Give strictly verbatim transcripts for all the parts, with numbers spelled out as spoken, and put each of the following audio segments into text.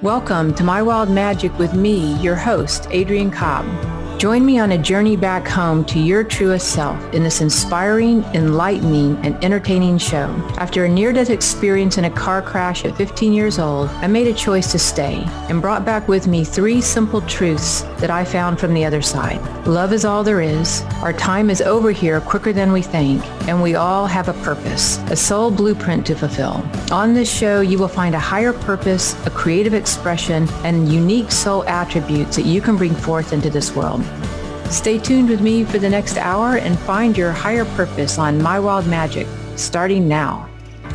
Welcome to My Wild Magic with me, your host, Adrienne Cobb. Join me on a journey back home to your truest self in this inspiring, enlightening, and entertaining show. After a near-death experience in a car crash at fifteen years old, I made a choice to stay and brought back with me three simple truths that I found from the other side. Love is all there is. Our time is over here quicker than we think, and we all have a purpose, a soul blueprint to fulfill. On this show, you will find a higher purpose, a creative expression, and unique soul attributes that you can bring forth into this world. Stay tuned with me for the next hour and find your higher purpose on My Wild Magic, starting now.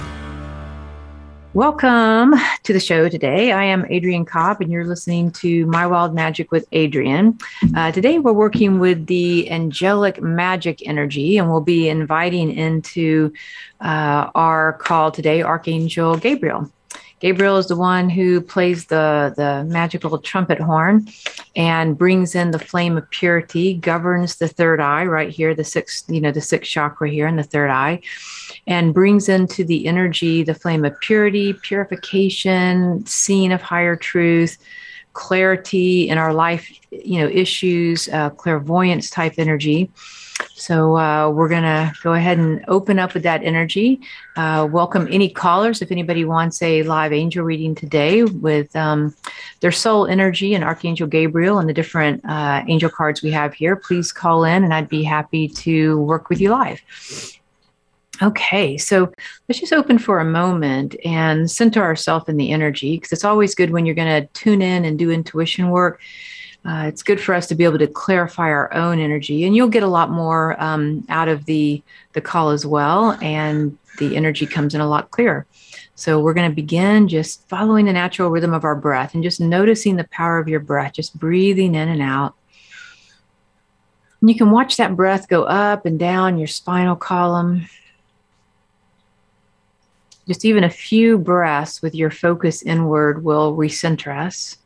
Welcome to the show today. I am Adrienne Cobb, and you're listening to My Wild Magic with Adrienne. Uh, today, we're working with the angelic magic energy, and we'll be inviting into uh, our call today, Archangel Gabriel. Gabriel is the one who plays the, the magical trumpet horn and brings in the flame of purity, governs the third eye right here, the sixth, you know, the sixth chakra here in the third eye, and brings into the energy the flame of purity, purification, seeing of higher truth, clarity in our life, you know, issues, uh, clairvoyance type energy. So uh, we're going to go ahead and open up with that energy. Uh, welcome any callers. If anybody wants a live angel reading today with um, their soul energy and Archangel Gabriel and the different uh, angel cards we have here, please call in and I'd be happy to work with you live. Okay, so let's just open for a moment and center ourselves in the energy, because it's always good when you're going to tune in and do intuition work. Uh, it's good for us to be able to clarify our own energy, and you'll get a lot more um, out of the, the call as well, and the energy comes in a lot clearer. So we're going to begin just following the natural rhythm of our breath and just noticing the power of your breath, just breathing in and out. And you can watch that breath go up and down your spinal column. Just even a few breaths with your focus inward will recenter us.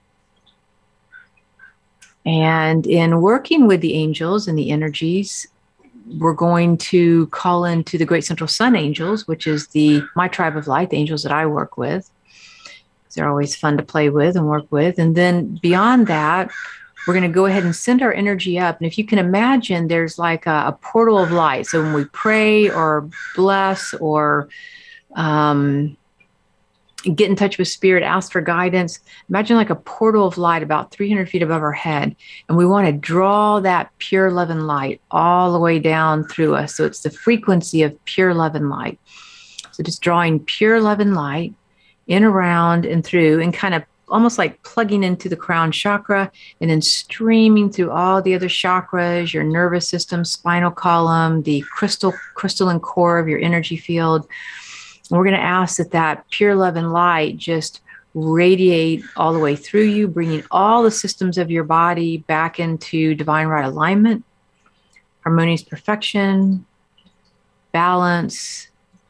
And in working with the angels and the energies, we're going to call into the Great Central Sun Angels, which is the my tribe of light, the angels that I work with. They're always fun to play with and work with. And then beyond that, we're going to go ahead and send our energy up. And if you can imagine, there's like a, a portal of light. So when we pray or bless or um, get in touch with spirit, ask for guidance, imagine like a portal of light about three hundred feet above our head. And we want to draw that pure love and light all the way down through us. So it's the frequency of pure love and light. So just drawing pure love and light in, around, and through, and kind of almost like plugging into the crown chakra and then streaming through all the other chakras, your nervous system, spinal column, the crystal crystalline core of your energy field. And we're going to ask that that pure love and light just radiate all the way through you, bringing all the systems of your body back into divine right alignment, harmonious perfection, balance,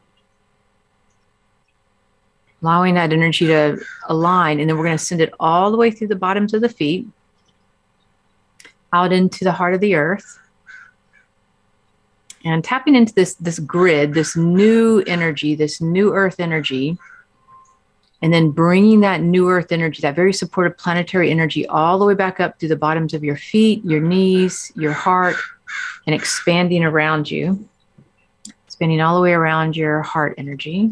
allowing that energy to align. And then we're going to send it all the way through the bottoms of the feet, out into the heart of the earth. And tapping into this, this grid, this new energy, this new earth energy, and then bringing that new earth energy, that very supportive planetary energy, all the way back up through the bottoms of your feet, your knees, your heart, and expanding around you, expanding all the way around your heart energy.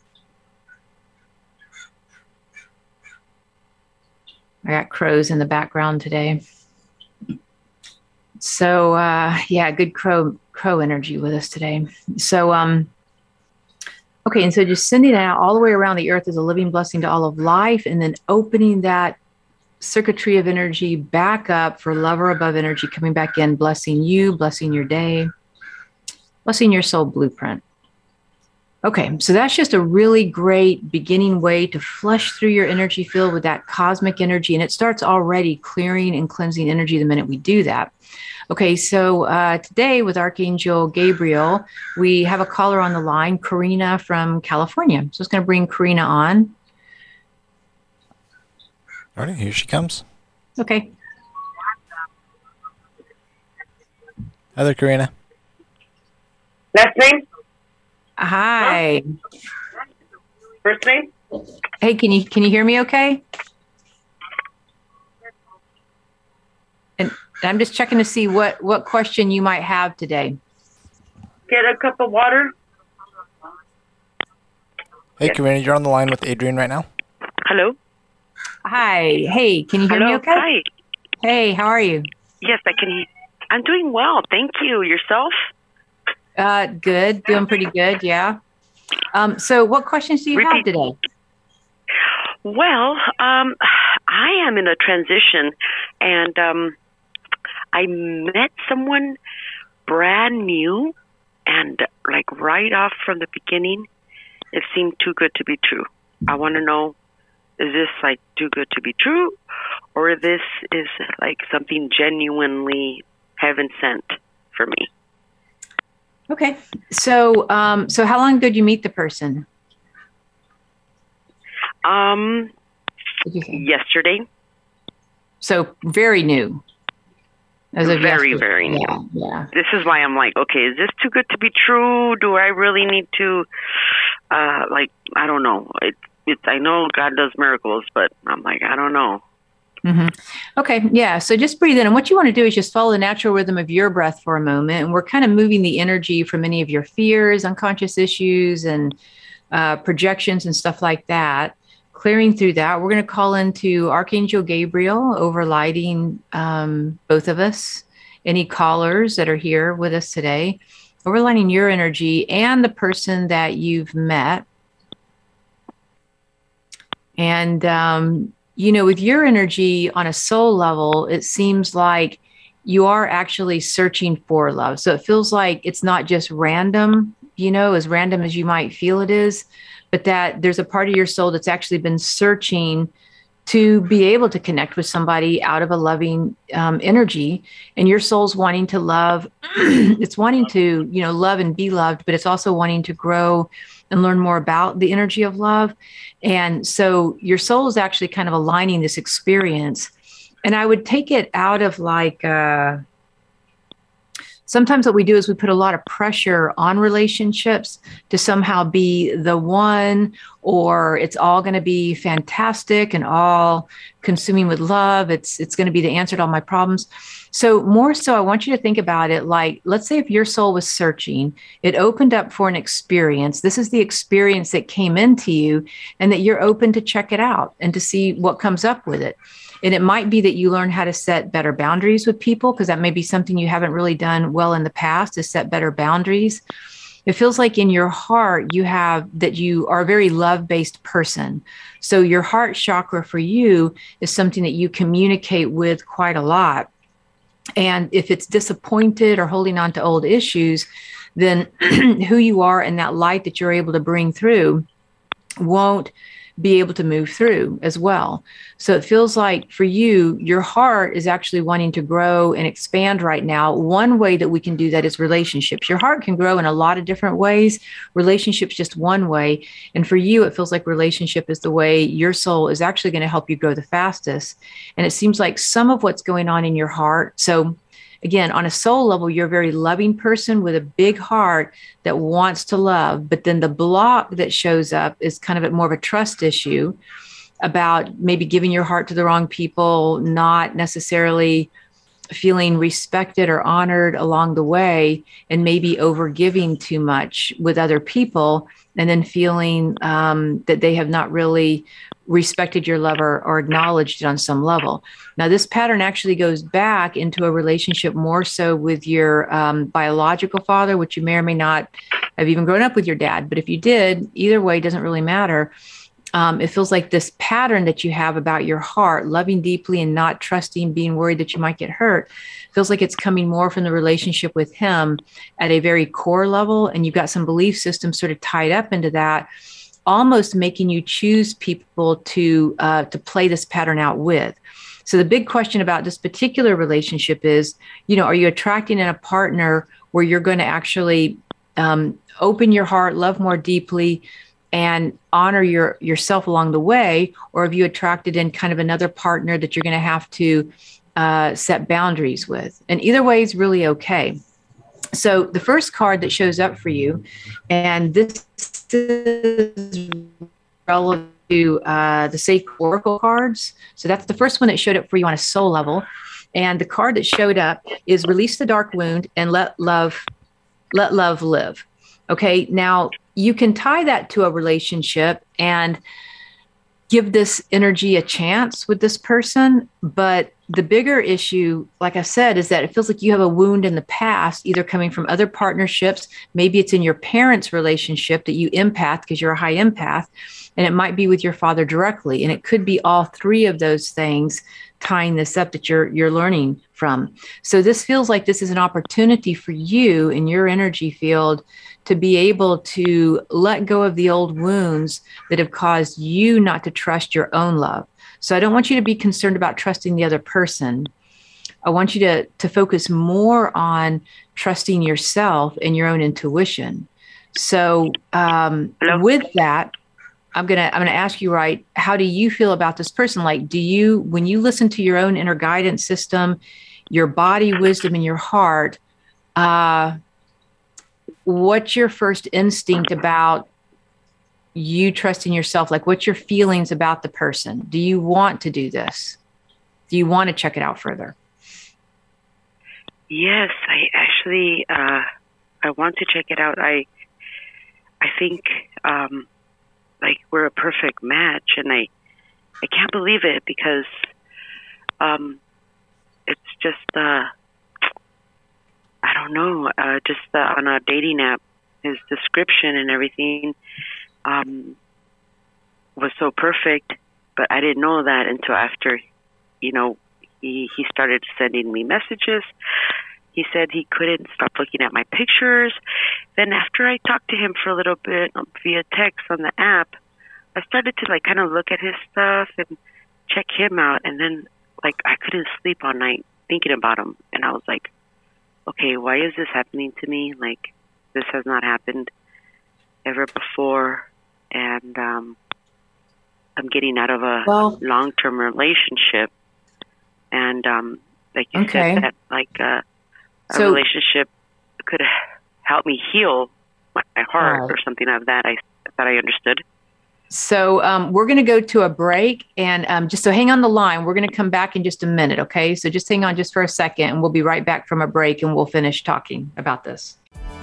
I got crows in the background today. So, uh, yeah, good crow crow energy with us today. So, um, okay, and so just sending it out all the way around the earth as a living blessing to all of life, and then opening that circuitry of energy back up for love or above energy coming back in, blessing you, blessing your day, blessing your soul blueprint. Okay, so that's just a really great beginning way to flush through your energy field with that cosmic energy, and it starts already clearing and cleansing energy the minute we do that. Okay, so uh, today with Archangel Gabriel, we have a caller on the line, Karina from California. So it's going to bring Karina on. All right, here she comes. Okay. Hi there, Karina. Last name? Hi. First name? Hey, can you can you hear me okay? And I'm just checking to see what, what question you might have today. Get a cup of water. Hey, Yes. Karina, you're on the line with Adrian right now. Hello? Hi. Hey, can you hear Hello? me okay? Hi. Hey, how are you? Yes, I can hear. I'm doing well. Thank you. Yourself? Uh, good. Doing pretty good. Yeah. Um, so what questions do you have Repeat. today? Well, um, I am in a transition, and um, I met someone brand new, and like right off from the beginning, it seemed too good to be true. I want to know, is this like too good to be true, or this is like something genuinely heaven sent for me? Okay. So, um, so how long ago did you meet the person? Um, Did you say? yesterday. So very new. As of Very, yesterday. very new. Yeah, yeah. This is why I'm like, okay, is this too good to be true? Do I really need to, uh, like, I don't know. It, it, I know God does miracles, but I'm like, I don't know. Mm-hmm. Okay. Yeah. So just breathe in. And what you want to do is just follow the natural rhythm of your breath for a moment. And we're kind of moving the energy from any of your fears, unconscious issues, and uh, projections and stuff like that. Clearing through that, we're going to call into Archangel Gabriel, overlighting um, both of us, any callers that are here with us today, overlighting your energy and the person that you've met. And, um, you know, with your energy on a soul level, it seems like you are actually searching for love. So it feels like it's not just random, you know, as random as you might feel it is, but that there's a part of your soul that's actually been searching to be able to connect with somebody out of a loving um, energy. And your soul's wanting to love. It's wanting to, you know, love and be loved, but it's also wanting to grow and learn more about the energy of love. And so your soul is actually kind of aligning this experience. And I would take it out of like, uh, sometimes what we do is we put a lot of pressure on relationships to somehow be the one, or it's all going to be fantastic and all consuming with love. It's, it's going to be the answer to all my problems. So more so, I want you to think about it like, let's say if your soul was searching, it opened up for an experience. This is the experience that came into you, and that you're open to check it out and to see what comes up with it. And it might be that you learn how to set better boundaries with people, because that may be something you haven't really done well in the past, is set better boundaries. It feels like in your heart, you have that you are a very love-based person. So your heart chakra for you is something that you communicate with quite a lot. And if it's disappointed or holding on to old issues, then who you are and that light that you're able to bring through won't be able to move through as well. So it feels like for you, your heart is actually wanting to grow and expand right now. One way that we can do that is relationships. Your heart can grow in a lot of different ways. Relationships just one way. And for you, it feels like relationship is the way your soul is actually going to help you grow the fastest. And it seems like some of what's going on in your heart. So again, on a soul level, you're a very loving person with a big heart that wants to love. But then the block that shows up is kind of a, more of a trust issue about maybe giving your heart to the wrong people, not necessarily feeling respected or honored along the way, and maybe over giving too much with other people, and then feeling um, that they have not really respected your love or, or acknowledged it on some level. Now, this pattern actually goes back into a relationship more so with your um, biological father, which you may or may not have even grown up with your dad. But if you did, either way, it doesn't really matter. Um, it feels like this pattern that you have about your heart, loving deeply and not trusting, being worried that you might get hurt, feels like it's coming more from the relationship with him at a very core level. And you've got some belief systems sort of tied up into that, almost making you choose people to uh, to play this pattern out with. So the big question about this particular relationship is, you know, are you attracting in a partner where you're going to actually um, open your heart, love more deeply, and honor your yourself along the way? Or have you attracted in kind of another partner that you're going to have to uh, set boundaries with? And either way is really okay. So the first card that shows up for you, and this is relevant to uh, the Sacred Oracle cards. So that's the first one that showed up for you on a soul level. And the card that showed up is release the dark wound and let love, let love live. Okay. Now you can tie that to a relationship and give this energy a chance with this person. But the bigger issue, like I said, is that it feels like you have a wound in the past, either coming from other partnerships. Maybe it's in your parents' relationship that you empath because you're a high empath, and it might be with your father directly. And it could be all three of those things tying this up that you're you're learning from. So this feels like this is an opportunity for you in your energy field to be able to let go of the old wounds that have caused you not to trust your own love. So I don't want you to be concerned about trusting the other person. I want you to, to focus more on trusting yourself and your own intuition. So um, with that, I'm gonna I'm gonna ask you, right, how do you feel about this person? Like, do you, when you listen to your own inner guidance system, your body wisdom, and your heart, uh, what's your first instinct about you trusting yourself? Like, what's your feelings about the person? Do you want to do this? Do you want to check it out further? Yes, I actually, uh, I want to check it out. I, I think, um, like we're a perfect match, and I, I can't believe it because, um, it's just, uh, I don't know, uh, just uh, on a dating app, his description and everything um, was so perfect, but I didn't know that until after, you know, he, he started sending me messages. He said he couldn't stop looking at my pictures. Then after I talked to him for a little bit via text on the app, I started to like kind of look at his stuff and check him out. And then like I couldn't sleep all night thinking about him. And I was like, okay, why is this happening to me? Like, this has not happened ever before. And um, I'm getting out of a well, long-term relationship. And um, like you okay. said, that like uh, a so, relationship could help me heal my heart right. or something of that. I thought I understood. So um, we're going to go to a break, and um, just so hang on the line. We're going to come back in just a minute, okay? So just hang on just for a second, and we'll be right back from a break, and we'll finish talking about this.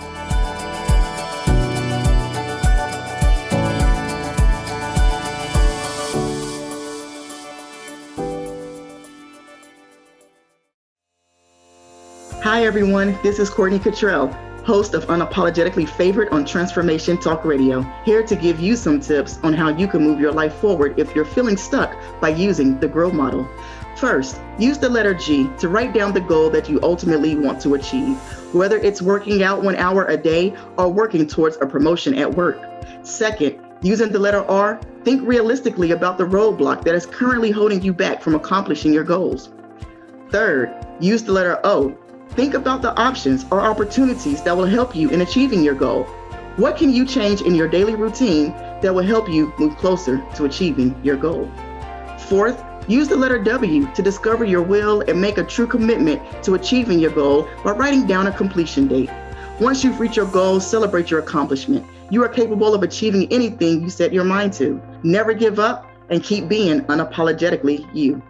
Hi, everyone. This is Courtney Cottrell, host of Unapologetically Favored on Transformation Talk Radio, here to give you some tips on how you can move your life forward if you're feeling stuck by using the GROW model. First, use the letter G to write down the goal that you ultimately want to achieve, whether it's working out one hour a day or working towards a promotion at work. Second, using the letter R, think realistically about the roadblock that is currently holding you back from accomplishing your goals. Third, use the letter O. Think about the options or opportunities that will help you in achieving your goal. What can you change in your daily routine that will help you move closer to achieving your goal? Fourth, use the letter W to discover your will and make a true commitment to achieving your goal by writing down a completion date. Once you've reached your goal, celebrate your accomplishment. You are capable of achieving anything you set your mind to. Never give up and keep being unapologetically you.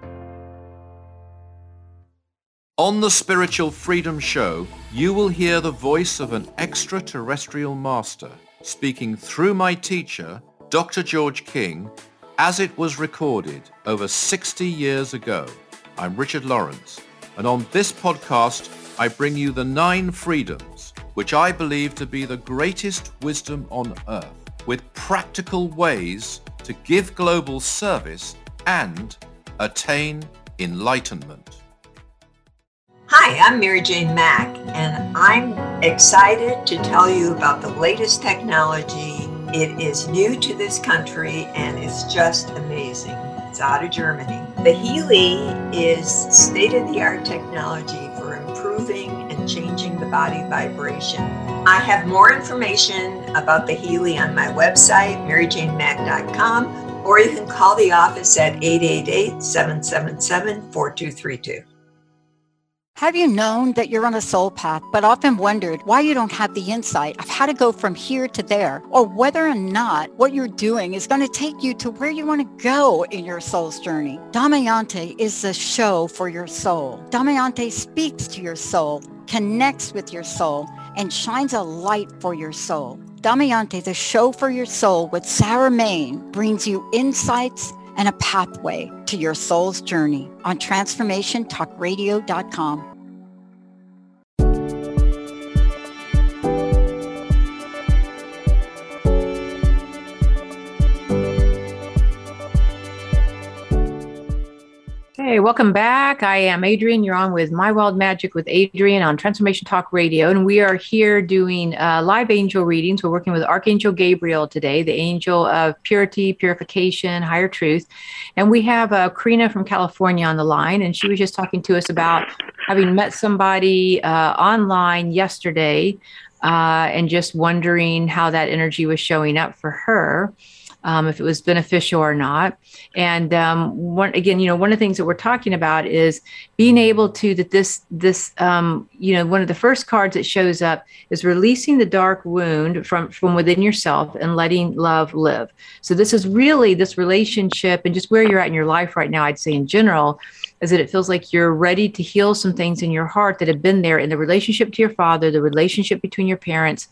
On the Spiritual Freedom Show, you will hear the voice of an extraterrestrial master speaking through my teacher, Doctor George King, as it was recorded over sixty years ago. I'm Richard Lawrence, and on this podcast, I bring you the nine freedoms, which I believe to be the greatest wisdom on earth, with practical ways to give global service and attain enlightenment. Hi, I'm Mary Jane Mack, and I'm excited to tell you about the latest technology. It is new to this country, and it's just amazing. It's out of Germany. The Healy is state-of-the-art technology for improving and changing the body vibration. I have more information about the Healy on my website, mary jane mack dot com, or you can call the office at eight eight eight, seven seven seven, four two three two. Have you known that you're on a soul path, but often wondered why you don't have the insight of how to go from here to there, or whether or not what you're doing is going to take you to where you want to go in your soul's journey? Damayanti is the show for your soul. Damayanti speaks to your soul, connects with your soul, and shines a light for your soul. Damayanti, the show for your soul with Sarah Main, brings you insights and a pathway to your soul's journey on transformation talk radio dot com. Hey, welcome back. I am Adrienne. You're on with My Wild Magic with Adrienne on Transformation Talk Radio. And we are here doing uh, live angel readings. We're working with Archangel Gabriel today, the angel of purity, purification, higher truth. And we have uh, Karina from California on the line. And she was just talking to us about having met somebody uh, online yesterday uh, and just wondering how that energy was showing up for her. Um, if it was beneficial or not. And um, one, again, you know, one of the things that we're talking about is being able to, that this, this, um, you know, one of the first cards that shows up is releasing the dark wound from, from within yourself and letting love live. So this is really this relationship and just where you're at in your life right now, I'd say in general, is that it feels like you're ready to heal some things in your heart that have been there in the relationship to your father, the relationship between your parents,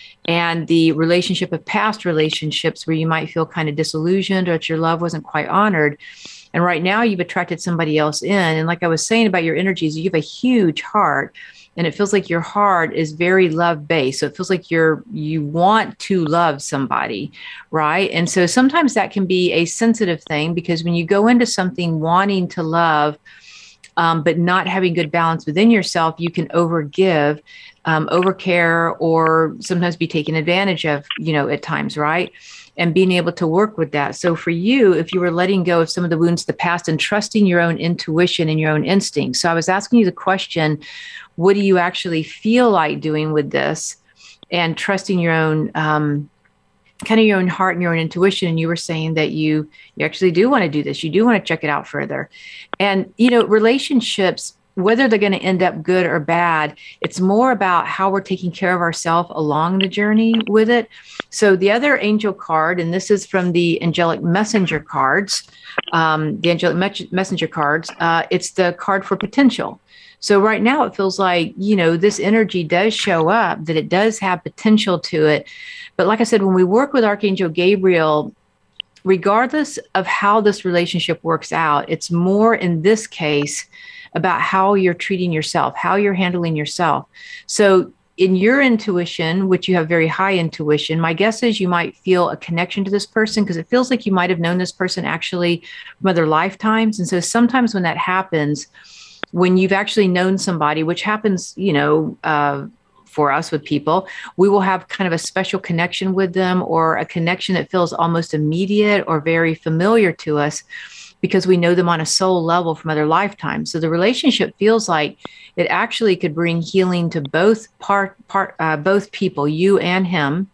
and the relationship of past relationships where you might feel kind of disillusioned or that your love wasn't quite honored. And right now you've attracted somebody else in. And like I was saying about your energies, you have a huge heart and it feels like your heart is very love based. So it feels like you're, you want to love somebody, right? And so sometimes that can be a sensitive thing because when you go into something wanting to love, um, but not having good balance within yourself, you can overgive. Um, overcare or sometimes be taken advantage of, you know, at times, right? And being able to work with that. So for you, if you were letting go of some of the wounds of the past and trusting your own intuition and your own instincts. So I was asking you the question, what do you actually feel like doing with this? And trusting your own, um, kind of your own heart and your own intuition. And you were saying that you, you actually do want to do this. You do want to check it out further. And, you know, relationships, whether they're going to end up good or bad, it's more about how we're taking care of ourselves along the journey with it. So the other angel card, and this is from the angelic messenger cards, um, the angelic me- messenger cards, uh, it's the card for potential. So right now it feels like, you know, this energy does show up, that it does have potential to it. But like I said, when we work with Archangel Gabriel, regardless of how this relationship works out, it's more in this case about how you're treating yourself, how you're handling yourself. So in your intuition, which you have very high intuition, my guess is you might feel a connection to this person because it feels like you might have known this person actually from other lifetimes. And so sometimes when that happens, when you've actually known somebody, which happens, you know, uh, for us with people, we will have kind of a special connection with them or a connection that feels almost immediate or very familiar to us, because we know them on a soul level from other lifetimes. So the relationship feels like it actually could bring healing to both part, part, uh, both people, you and him,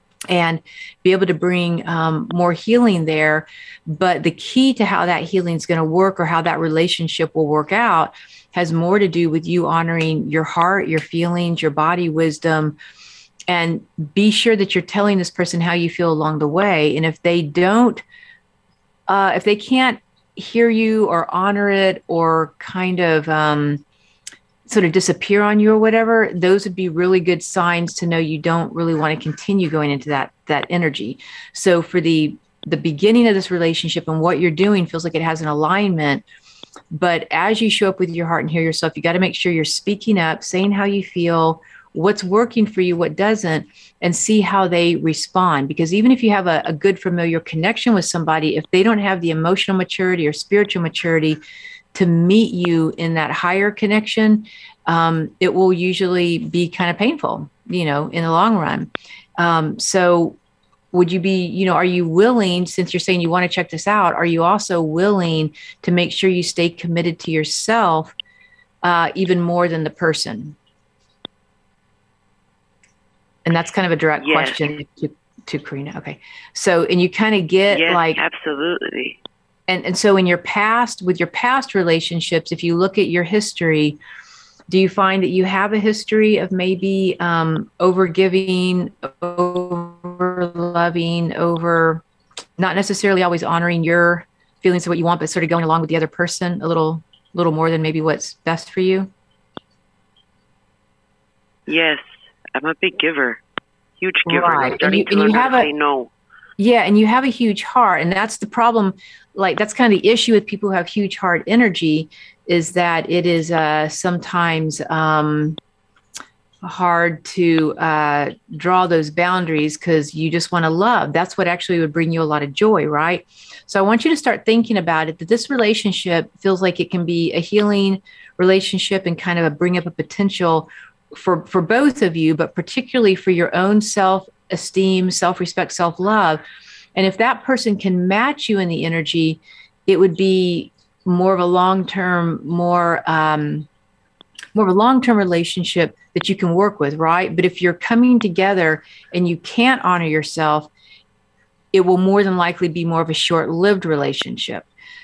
and be able to bring um, more healing there. But the key to how that healing is going to work or how that relationship will work out has more to do with you honoring your heart, your feelings, your body wisdom, and be sure that you're telling this person how you feel along the way. And if they don't, uh, if they can't hear you or honor it or kind of um, sort of disappear on you or whatever, those would be really good signs to know you don't really want to continue going into that that energy. So for the the beginning of this relationship and what you're doing feels like it has an alignment. But as you show up with your heart and hear yourself, you got to make sure you're speaking up, saying how you feel, what's working for you, what doesn't, and see how they respond. Because even if you have a, a good familiar connection with somebody, if they don't have the emotional maturity or spiritual maturity to meet you in that higher connection, um, it will usually be kind of painful, you know, in the long run. Um, so would you be, you know, are you willing, since you're saying you want to check this out, are you also willing to make sure you stay committed to yourself uh, even more than the person? And that's kind of a direct yes. question to, to Karina. Okay. So, and you kind of get yes, like, absolutely. And, and so in your past, with your past relationships, if you look at your history, Do you find that you have a history of maybe um, over giving, over loving, over not necessarily always honoring your feelings of what you want, but sort of going along with the other person a little, little more than maybe what's best for you? Yes, I'm a big giver, huge giver. Right. I'm starting And you, to and learn you how have to a, say no. Yeah, and you have a huge heart, and that's the problem. Like, that's kind of the issue with people who have huge heart energy, is that it is uh, sometimes um, hard to uh, draw those boundaries because you just want to love. That's what actually would bring you a lot of joy, right? So I want you to start thinking about it, that this relationship feels like it can be a healing relationship and kind of a bring up a potential for, for both of you, but particularly for your own self-esteem, self-respect, self-love. And if that person can match you in the energy, it would be more of a long-term, more um, more of a long-term relationship that you can work with, right? But if you're coming together and you can't honor yourself, it will more than likely be more of a short-lived relationship.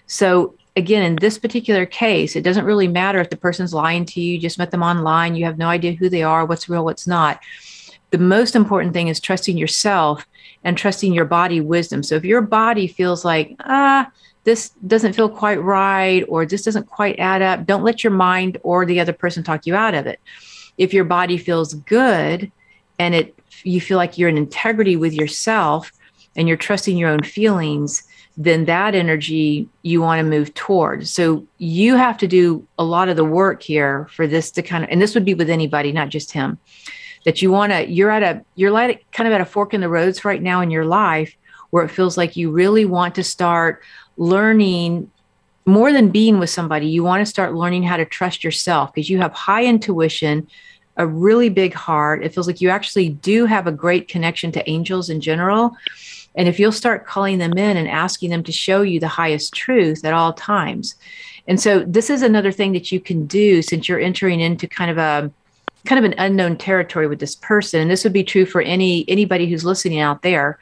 So again, in this particular case, it doesn't really matter if the person's lying to you, you just met them online, you have no idea who they are, what's real, what's not. The most important thing is trusting yourself and trusting your body wisdom. So if your body feels like, ah, this doesn't feel quite right, or this doesn't quite add up, don't let your mind or the other person talk you out of it. If your body feels good and it you feel like you're in integrity with yourself and you're trusting your own feelings, then that energy you want to move towards. So you have to do a lot of the work here for this to kind of, and this would be with anybody, not just him, that you want to, you're at a, you're like kind of at a fork in the roads right now in your life where it feels like you really want to start learning more than being with somebody. You want to start learning how to trust yourself because you have high intuition, a really big heart. It feels like you actually do have a great connection to angels in general. And if you'll start calling them in and asking them to show you the highest truth at all times. And so this is another thing that you can do since you're entering into kind of a kind of an unknown territory with this person. And this would be true for any anybody who's listening out there,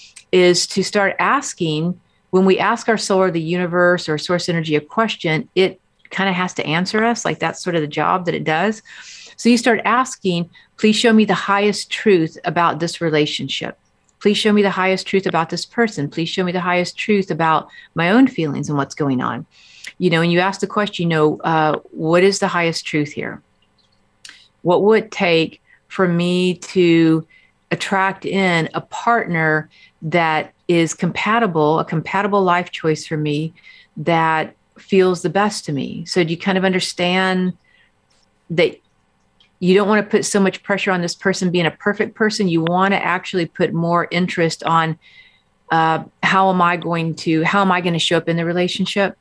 is to start asking. When we ask our soul or the universe or source energy a question, it kind of has to answer us. Like that's sort of the job that it does. So you start asking, please show me the highest truth about this relationship. Please show me the highest truth about this person. Please show me the highest truth about my own feelings and what's going on. You know, and you ask the question, you know, uh, what is the highest truth here? What would it take for me to attract in a partner that is compatible, a compatible life choice for me that feels the best to me? So do you kind of understand that you don't want to put so much pressure on this person being a perfect person? You want to actually put more interest on uh, how am I going to, how am I going to show up in the relationship?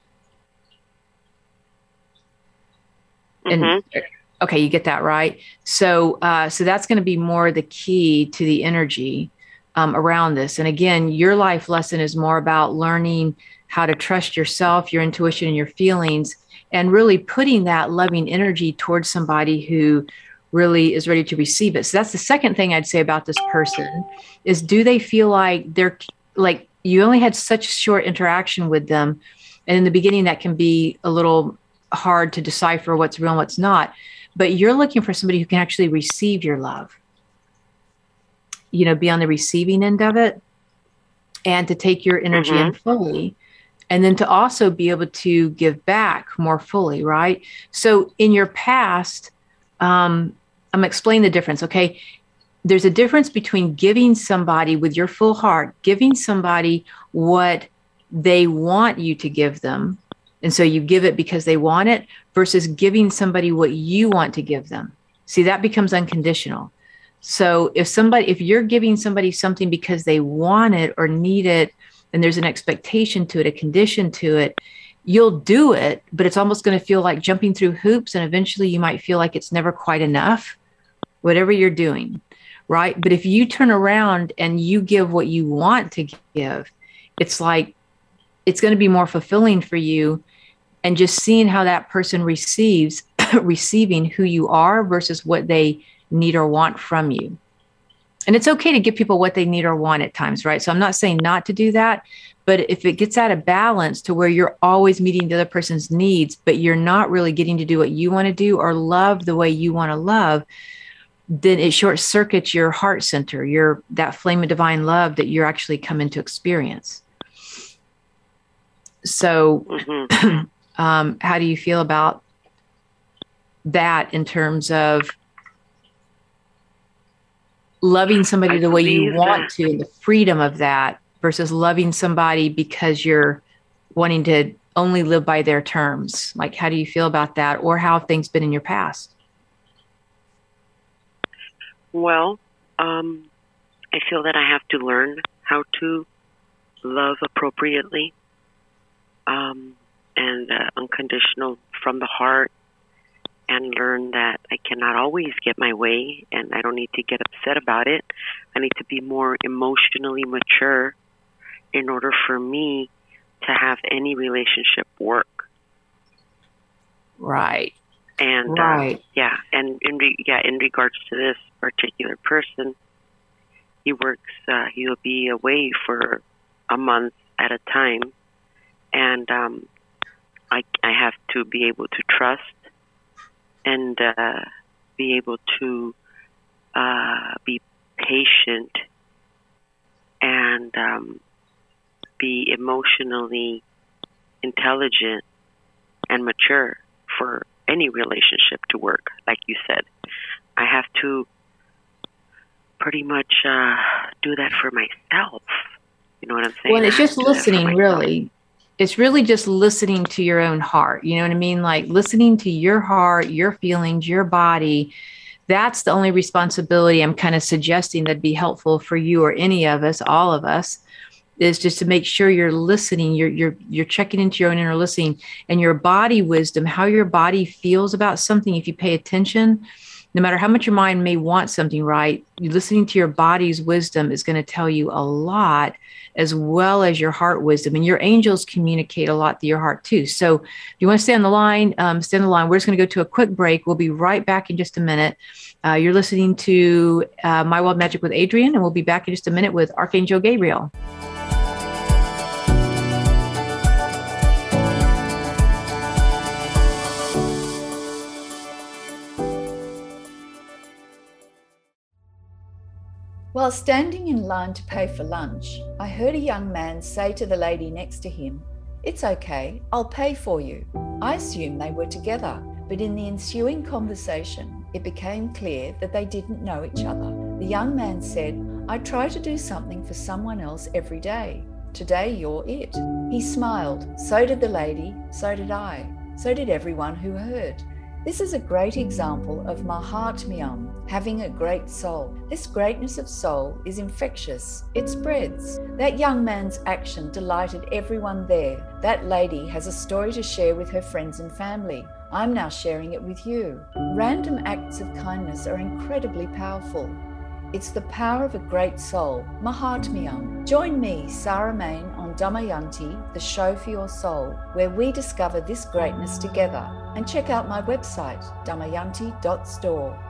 Mm-hmm. And okay, you get that right. So, uh, so that's going to be more the key to the energy um, around this. And again, your life lesson is more about learning how to trust yourself, your intuition, and your feelings, and really putting that loving energy towards somebody who really is ready to receive it. So that's the second thing I'd say about this person is, do they feel like they're like, you only had such short interaction with them. And in the beginning, that can be a little hard to decipher what's real and what's not. But you're looking for somebody who can actually receive your love, you know, be on the receiving end of it, and to take your energy Mm-hmm. in fully, and then to also be able to give back more fully, right? So in your past, um, I'm explaining the difference, okay? There's a difference between giving somebody with your full heart, giving somebody what they want you to give them, and so you give it because they want it, versus giving somebody what you want to give them. See, that becomes unconditional. So if somebody, if you're giving somebody something because they want it or need it, and there's an expectation to it, a condition to it, you'll do it, but it's almost going to feel like jumping through hoops. And eventually you might feel like it's never quite enough, whatever you're doing, right? But if you turn around and you give what you want to give, it's like, it's going to be more fulfilling for you. And just seeing how that person receives, receiving who you are versus what they need or want from you. And it's okay to give people what they need or want at times, right? So I'm not saying not to do that, But if it gets out of balance to where you're always meeting the other person's needs, but you're not really getting to do what you want to do or love the way you want to love, then it short circuits your heart center, your that flame of divine love that you're actually coming to experience. So mm-hmm. um, how do you feel about that in terms of loving somebody I the way you want that. to, and the freedom of that, versus loving somebody because you're wanting to only live by their terms? Like, how do you feel about that, or how have things been in your past? Well, um, I feel that I have to learn how to love appropriately um, and uh, unconditional from the heart, and learn that I cannot always get my way, and I don't need to get upset about it. I need to be more emotionally mature in order for me to have any relationship work. Right. And right. Uh, yeah, and in re- yeah, in regards to this particular person, he works. Uh, he'll be away for a month at a time, and um, I I have to be able to trust and uh, be able to uh, be patient and um, be emotionally intelligent and mature for any relationship to work. Like you said, I have to pretty much uh, do that for myself. You know what I'm saying? Well, it's just listening, really. It's really just listening to your own heart. You know what I mean? Like listening to your heart, your feelings, your body. That's the only responsibility I'm kind of suggesting that'd be helpful for you or any of us, all of us, is just to make sure you're listening. You're you're you're checking into your own inner listening, and your body wisdom, how your body feels about something. If you pay attention, no matter how much your mind may want something, right, you listening to your body's wisdom is going to tell you a lot, as well as your heart wisdom. And your angels communicate a lot to your heart too. So if you want to stay on the line, um, stay on the line. We're just going to go to a quick break. We'll be right back in just a minute. Uh, you're listening to uh, My Wild Magic with Adrienne, and we'll be back in just a minute with Archangel Gabriel. While standing in line to pay for lunch, I heard a young man say to the lady next to him, "It's okay, I'll pay for you." I assumed they were together, but in the ensuing conversation, it became clear that they didn't know each other. The young man said, "I try to do something for someone else every day. Today you're it." He smiled. So did the lady, so did I, so did everyone who heard. This is a great example of Mahatmyam, having a great soul. This greatness of soul is infectious. It spreads. That young man's action delighted everyone there. That lady has a story to share with her friends and family. I'm now sharing it with you. Random acts of kindness are incredibly powerful. It's the power of a great soul, Mahatmyam. Join me, Sarah Main, on Damayanti, the show for your soul, where we discover this greatness together. And check out my website, damayanti dot store.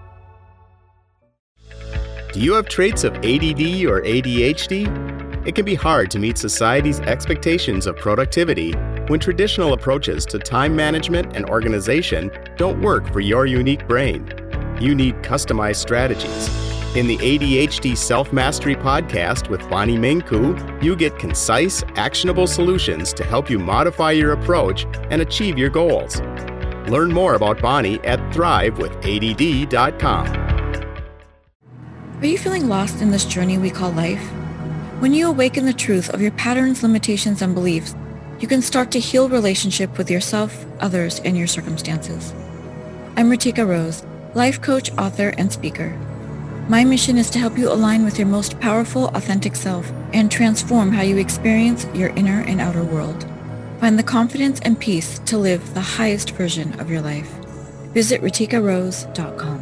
Do you have traits of A D D or A D H D? It can be hard to meet society's expectations of productivity when traditional approaches to time management and organization don't work for your unique brain. You need customized strategies. In the A D H D Self-Mastery Podcast with Bonnie Mengku, you get concise, actionable solutions to help you modify your approach and achieve your goals. Learn more about Bonnie at thrive with A D D dot com. Are you feeling lost in this journey we call life? When you awaken the truth of your patterns, limitations, and beliefs, you can start to heal relationship with yourself, others, and your circumstances. I'm Ritika Rose, life coach, author, and speaker. My mission is to help you align with your most powerful, authentic self and transform how you experience your inner and outer world. Find the confidence and peace to live the highest version of your life. Visit ritika rose dot com.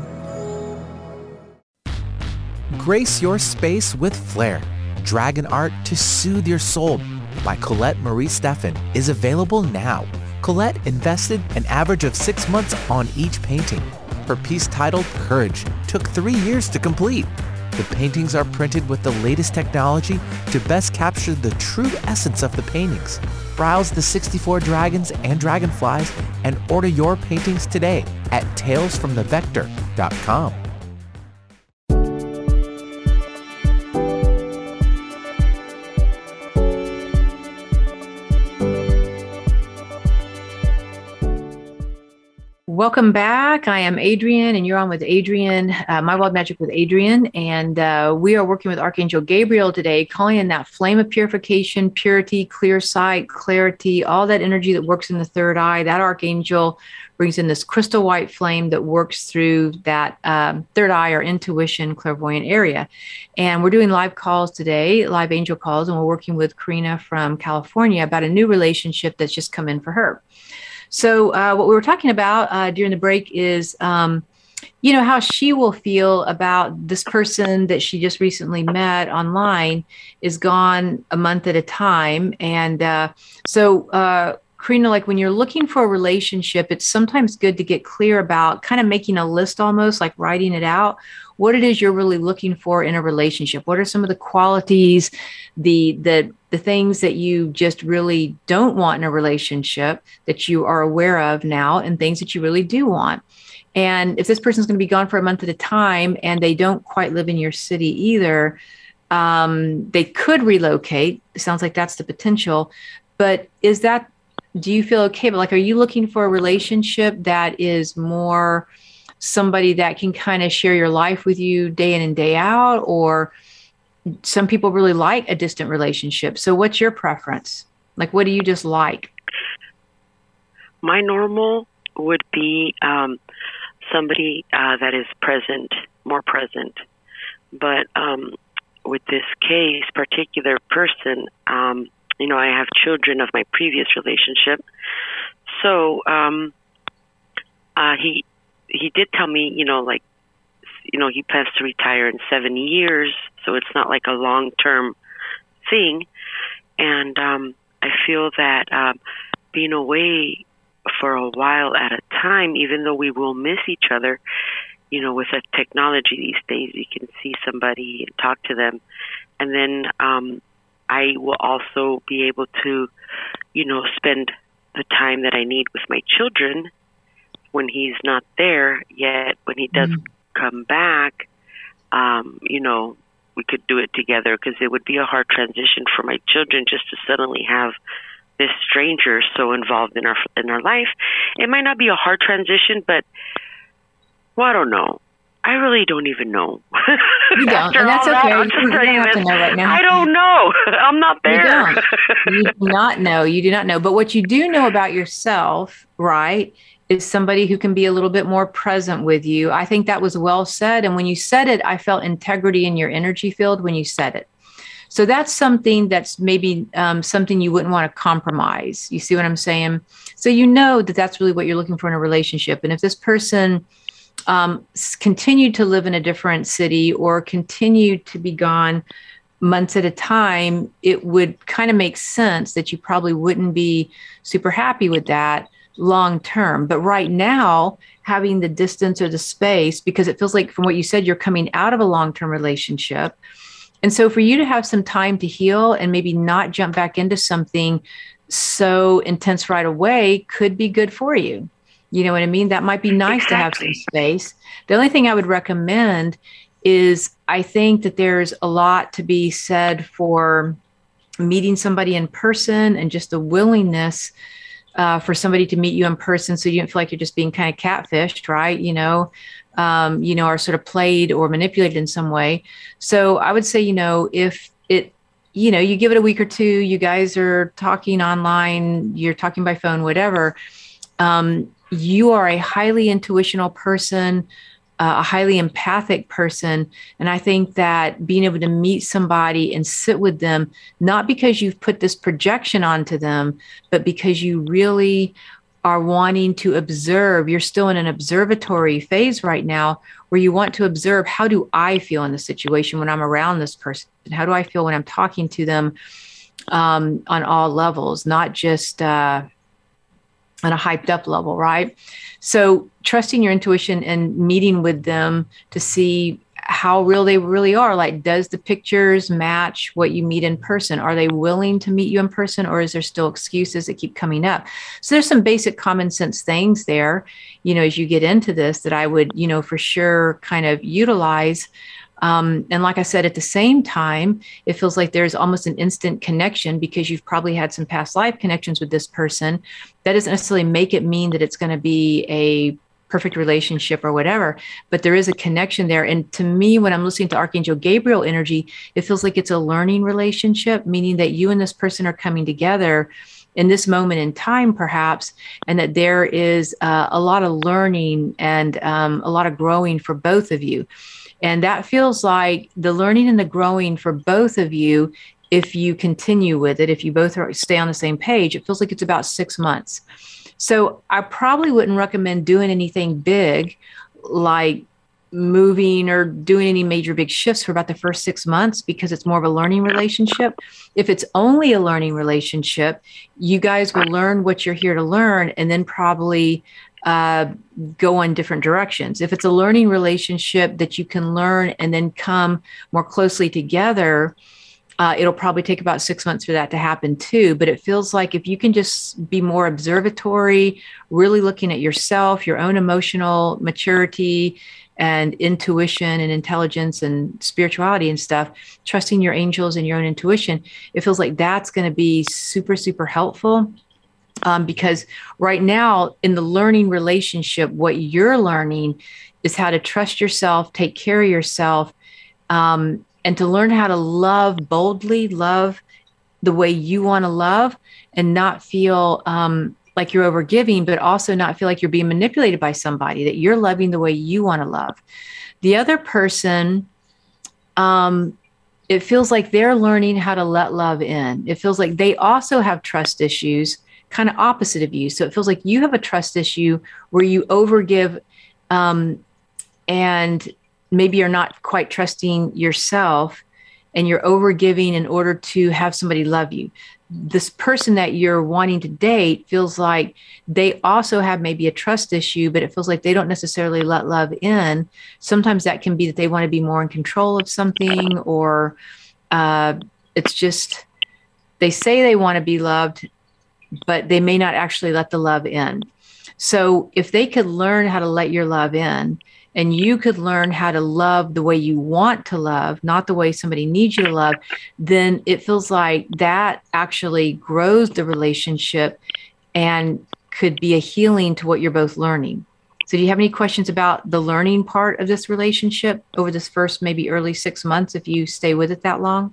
Grace your space with flair. Dragon art to soothe your soul by Colette Marie Steffen is available now. Colette invested an average of six months on each painting. Her piece titled Courage took three years to complete. The paintings are printed with the latest technology to best capture the true essence of the paintings. Browse the sixty-four dragons and dragonflies and order your paintings today at tales from the vector dot com. Welcome back. I am Adrienne, and you're on with Adrienne, uh, My Wild Magic with Adrienne. And uh, we are working with Archangel Gabriel today, calling in that flame of purification, purity, clear sight, clarity, all that energy that works in the third eye. That Archangel brings in this crystal white flame that works through that um, third eye or intuition, clairvoyant area. And we're doing live calls today, live angel calls, and we're working with Karina from California about a new relationship that's just come in for her. So uh, what we were talking about uh, during the break is, um, you know, how she will feel about this person that she just recently met online is gone a month at a time. And uh, so, uh, Karina, like when you're looking for a relationship, it's sometimes good to get clear about kind of making a list, almost like writing it out, what it is you're really looking for in a relationship. What are some of the qualities, the the the things that you just really don't want in a relationship that you are aware of now, and things that you really do want. And if this person's going to be gone for a month at a time and they don't quite live in your city either, um, they could relocate. It sounds like that's the potential. But is that, do you feel okay? But like, are you looking for a relationship that is more somebody that can kind of share your life with you day in and day out? Or some people really like a distant relationship. So what's your preference? Like, what do you just like? My normal would be um, somebody uh, that is present, more present. But um, with this case, particular person, um, you know, I have children of my previous relationship. So um, uh, he he did tell me, you know, like, you know, he plans to retire in seven years, so it's not like a long-term thing. And um, I feel that um, being away for a while at a time, even though we will miss each other, you know, with the technology these days, you can see somebody and talk to them. And then um, I will also be able to, you know, spend the time that I need with my children when he's not there. Yet when he does mm-hmm. come back, um, you know, we could do it together, because it would be a hard transition for my children just to suddenly have this stranger so involved in our in our life. It might not be a hard transition, but well, I don't know. I really don't even know. You don't, and that's okay. That, you don't have to know right now. I don't know. I'm not there. You don't. You do not know. You do not know. But what you do know about yourself, right, is somebody who can be a little bit more present with you. I think that was well said. And when you said it, I felt integrity in your energy field when you said it. So that's something that's maybe um, something you wouldn't want to compromise. You see what I'm saying? So you know that that's really what you're looking for in a relationship. And if this person um, continued to live in a different city or continued to be gone months at a time, it would kind of make sense that you probably wouldn't be super happy with that long term. But right now, having the distance or the space, because it feels like from what you said, you're coming out of a long-term relationship. And so for you to have some time to heal and maybe not jump back into something so intense right away could be good for you. You know what I mean? That might be nice exactly. to have some space. The only thing I would recommend is, I think that there's a lot to be said for meeting somebody in person and just the willingness Uh, for somebody to meet you in person, so you don't feel like you're just being kind of catfished, right? You know, um, you know, or sort of played or manipulated in some way. So I would say, you know, if it, you know, you give it a week or two, you guys are talking online, you're talking by phone, whatever. Um, you are a highly intuitional person, uh, a highly empathic person. And I think that being able to meet somebody and sit with them, not because you've put this projection onto them, but because you really are wanting to observe. You're still in an observatory phase right now where you want to observe, how do I feel in the situation when I'm around this person? How do I feel when I'm talking to them um, on all levels, not just uh, on a hyped up level, right? So trusting your intuition and meeting with them to see how real they really are. Like, does the pictures match what you meet in person? Are they willing to meet you in person, or is there still excuses that keep coming up? So there's some basic common sense things there, you know, as you get into this that I would, you know, for sure kind of utilize. Um, and like I said, at the same time, it feels like there's almost an instant connection because you've probably had some past life connections with this person. That doesn't necessarily make it mean that it's going to be a perfect relationship or whatever, but there is a connection there. And to me, when I'm listening to Archangel Gabriel energy, it feels like it's a learning relationship, meaning that you and this person are coming together in this moment in time, perhaps, and that there is uh, a lot of learning and um, a lot of growing for both of you. And that feels like the learning and the growing for both of you, if you continue with it, if you both are, stay on the same page, it feels like it's about six months. So I probably wouldn't recommend doing anything big, like moving or doing any major big shifts for about the first six months because it's more of a learning relationship. If it's only a learning relationship, you guys will learn what you're here to learn and then probably uh, go in different directions. If it's a learning relationship that you can learn and then come more closely together, Uh, it'll probably take about six months for that to happen too. But it feels like if you can just be more observatory, really looking at yourself, your own emotional maturity and intuition and intelligence and spirituality and stuff, trusting your angels and your own intuition, it feels like that's going to be super, super helpful. Um, because right now in the learning relationship, what you're learning is how to trust yourself, take care of yourself, um, and to learn how to love boldly, love the way you want to love, and not feel um, like you're overgiving, but also not feel like you're being manipulated by somebody, that you're loving the way you want to love. The other person, um, it feels like they're learning how to let love in. It feels like they also have trust issues, kind of opposite of you. So it feels like you have a trust issue where you overgive um, and maybe you're not quite trusting yourself and you're overgiving in order to have somebody love you. This person that you're wanting to date feels like they also have maybe a trust issue, but it feels like they don't necessarily let love in. Sometimes that can be that they want to be more in control of something, or uh, it's just, they say they want to be loved, but they may not actually let the love in. So if they could learn how to let your love in, and you could learn how to love the way you want to love, not the way somebody needs you to love, then it feels like that actually grows the relationship and could be a healing to what you're both learning. So do you have any questions about the learning part of this relationship over this first maybe early six months if you stay with it that long?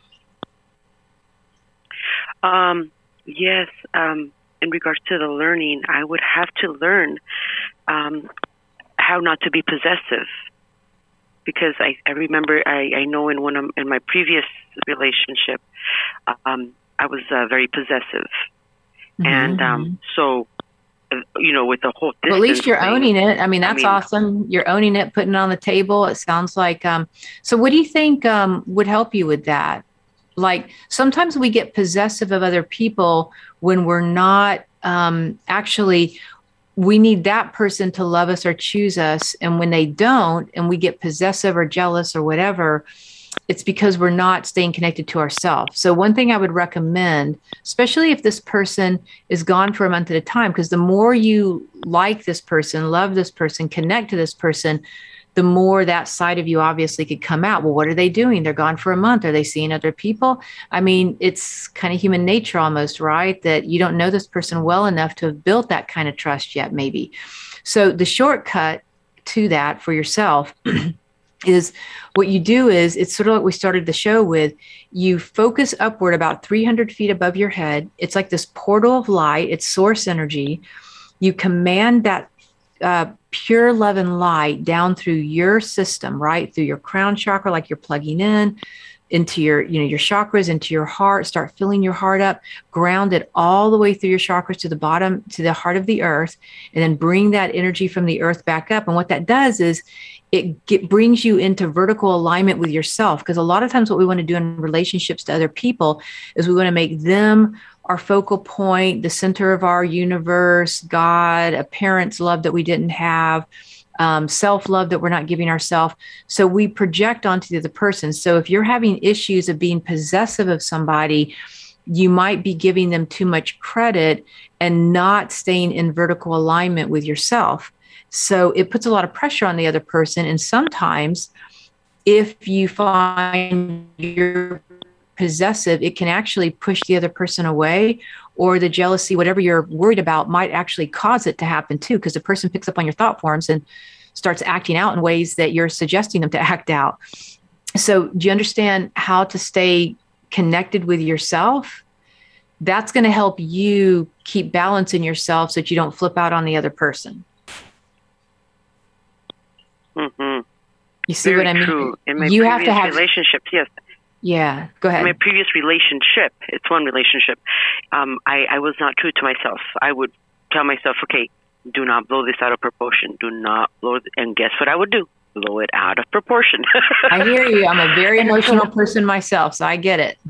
Um, yes. Um, in regards to the learning, I would have to learn um, how not to be possessive, because I, I remember I, I know in one of in my previous relationship um, I was uh, very possessive, mm-hmm. and um, so uh, you know with the whole distance well, at least you're thing, owning it. I mean that's I mean, awesome. You're owning it, putting it on the table. It sounds like. Um, so what do you think um, would help you with that? Like sometimes we get possessive of other people when we're not um, actually. We need that person to love us or choose us. And when they don't, and we get possessive or jealous or whatever, it's because we're not staying connected to ourselves. So one thing I would recommend, especially if this person is gone for a month at a time, because the more you like this person, love this person, connect to this person, the more that side of you obviously could come out. Well, what are they doing? They're gone for a month. Are they seeing other people? I mean, it's kind of human nature almost, right? That you don't know this person well enough to have built that kind of trust yet, maybe. So the shortcut to that for yourself is what you do is, it's sort of like we started the show with, you focus upward about three hundred feet above your head. It's like this portal of light. It's source energy. You command that uh, pure love and light down through your system, right? Through your crown chakra, like you're plugging in into your, you know, your chakras, into your heart, start filling your heart up, ground it all the way through your chakras to the bottom, to the heart of the earth, and then bring that energy from the earth back up. And what that does is it get, brings you into vertical alignment with yourself. Because a lot of times what we want to do in relationships to other people is we want to make them our focal point, the center of our universe, God, a parent's love that we didn't have, um, self-love that we're not giving ourselves. So we project onto the other person. So if you're having issues of being possessive of somebody, you might be giving them too much credit and not staying in vertical alignment with yourself. So it puts a lot of pressure on the other person. And sometimes if you find you're possessive, it can actually push the other person away, or the jealousy, whatever you're worried about, might actually cause it to happen too, because the person picks up on your thought forms and starts acting out in ways that you're suggesting them to act out. So do you understand how to stay connected with yourself? That's going to help you keep balance in yourself so that you don't flip out on the other person. Mm-hmm. You see Very what I mean? True. In my you previous have to have relationships, yes. Yeah, go ahead. In my previous relationship, it's one relationship, um, I, I was not true to myself. I would tell myself, okay, do not blow this out of proportion. Do not blow it. And guess what I would do? Blow it out of proportion. I hear you. I'm a very emotional person myself, so I get it.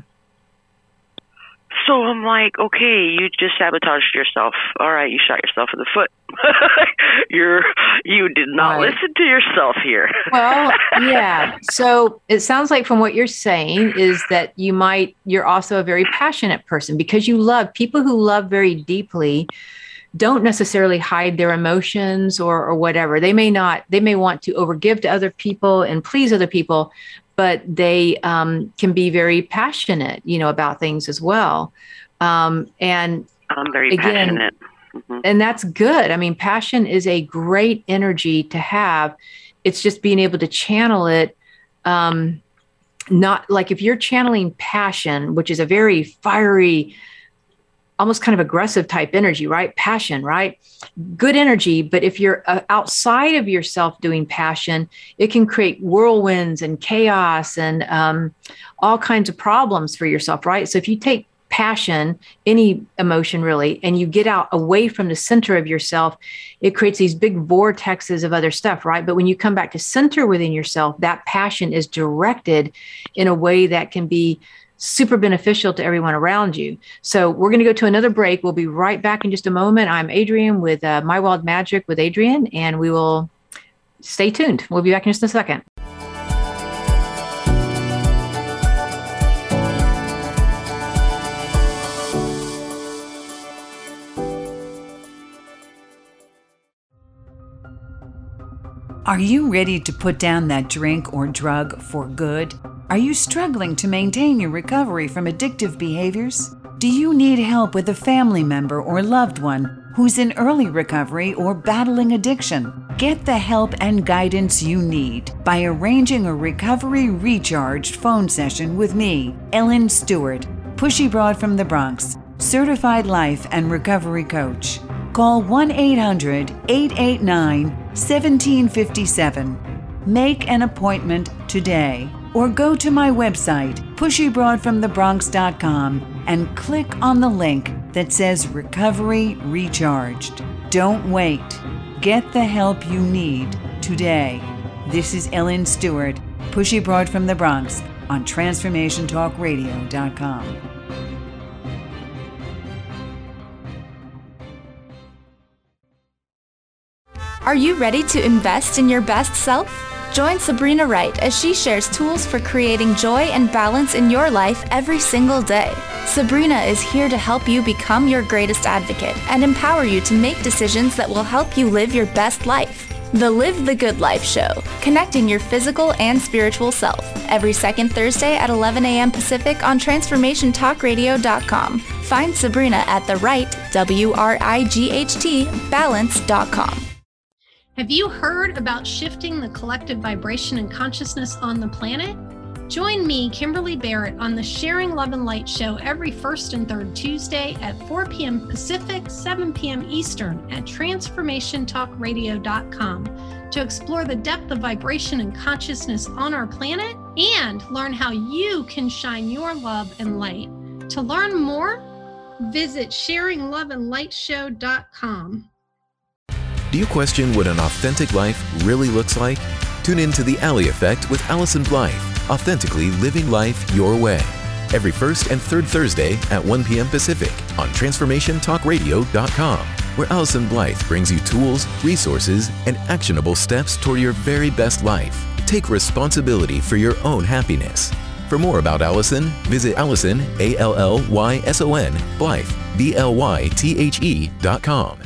So I'm like, okay, you just sabotaged yourself. All right, you shot yourself in the foot. You're you did not Right. listen to yourself here. Well, yeah. So it sounds like from what you're saying is that you might, you're also a very passionate person because you love people who love very deeply. Don't necessarily hide their emotions or, or whatever. They may not, they may want to overgive to other people and please other people, but they um, can be very passionate, you know, about things as well. Um, and I'm very again, passionate. Mm-hmm. And that's good. I mean, passion is a great energy to have. It's just being able to channel it. Um, not like if you're channeling passion, which is a very fiery, almost kind of aggressive type energy, right? Passion, right? Good energy. But if you're uh, outside of yourself doing passion, it can create whirlwinds and chaos and um, all kinds of problems for yourself, right? So if you take passion, any emotion really, and you get out away from the center of yourself, it creates these big vortexes of other stuff, right? But when you come back to center within yourself, that passion is directed in a way that can be super beneficial to everyone around you. So we're going to go to another break. We'll be right back in just a moment. I'm Adrienne with uh, My Wild Magic with Adrienne, and we will stay tuned. We'll be back in just a second. Are you ready to put down that drink or drug for good? Are you struggling to maintain your recovery from addictive behaviors? Do you need help with a family member or loved one who's in early recovery or battling addiction? Get the help and guidance you need by arranging a Recovery Recharged phone session with me, Ellen Stewart, Pushy Broad from the Bronx, certified life and recovery coach. Call one eight hundred, eight eight nine, one seven five seven. Make an appointment today or go to my website, pushy broad from the bronx dot com, and click on the link that says Recovery Recharged. Don't wait. Get the help you need today. This is Ellen Stewart, Pushy Broad from the Bronx on transformation talk radio dot com. Are you ready to invest in your best self? Join Sabrina Wright as she shares tools for creating joy and balance in your life every single day. Sabrina is here to help you become your greatest advocate and empower you to make decisions that will help you live your best life. The Live the Good Life Show, connecting your physical and spiritual self, every second Thursday at eleven a.m. Pacific on transformation talk radio dot com. Find Sabrina at the right, W R I G H T, balance dot com. Have you heard about shifting the collective vibration and consciousness on the planet? Join me, Kimberly Barrett, on the Sharing Love and Light Show every first and third Tuesday at four p.m. Pacific, seven p.m. Eastern at transformation talk radio dot com to explore the depth of vibration and consciousness on our planet and learn how you can shine your love and light. To learn more, visit sharing love and light show dot com. Do you question what an authentic life really looks like? Tune in to The Alley Effect with Allison Blythe, authentically living life your way. Every first and third Thursday at one p.m. Pacific on transformation talk radio dot com. where Allison Blythe brings you tools, resources, and actionable steps toward your very best life. Take responsibility for your own happiness. For more about Allison, visit Allison, A L L Y S O N, Blythe, B L Y T H E dot com.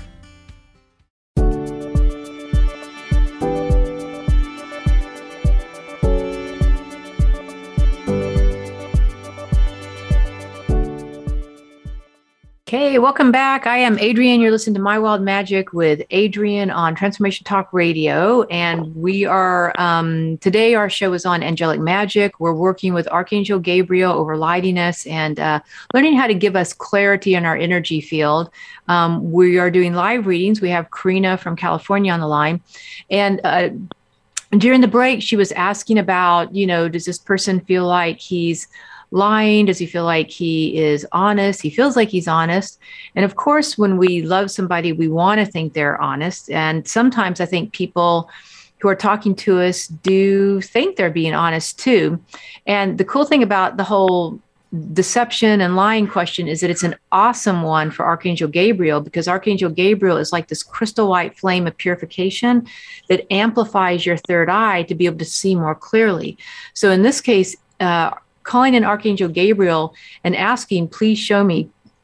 Okay, welcome back. I am Adrienne. You're listening to My Wild Magic with Adrienne on Transformation Talk Radio. And we are, um, today our show is on angelic magic. We're working with Archangel Gabriel over lightiness and uh, learning how to give us clarity in our energy field. Um, we are doing live readings. We have Karina from California on the line. And uh, during the break, she was asking about, you know, does this person feel like he's lying? Does he feel like he is honest? He feels like he's honest. And of course, when we love somebody, we want to think they're honest. And sometimes I think people who are talking to us do think they're being honest too. And the cool thing about the whole deception and lying question is that it's an awesome one for Archangel Gabriel, because Archangel Gabriel is like this crystal white flame of purification that amplifies your third eye to be able to see more clearly. So in this case, uh, calling in Archangel Gabriel and asking, please show me